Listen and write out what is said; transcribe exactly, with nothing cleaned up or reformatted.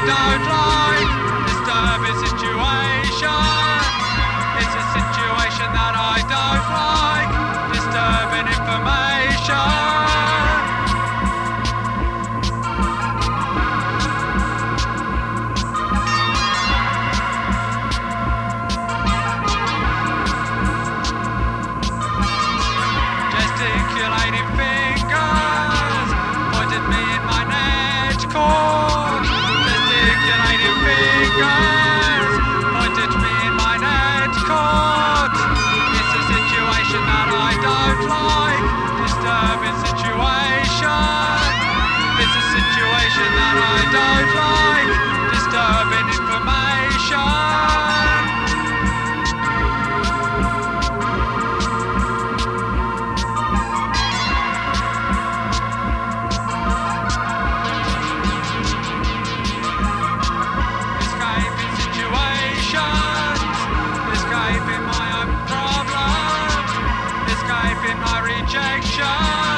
don't like. Disturbing situation. It's a situation that I don't like. Disturbing information. Gesticulating fingers pointed me in my net cord. Gesticulating fingers pointed me in my net cord. It's a situation that I don't like. Disturbing situation. It's a situation that I don't like. Disturbing information. Escaping situations, escaping my own problems, escaping my rejection.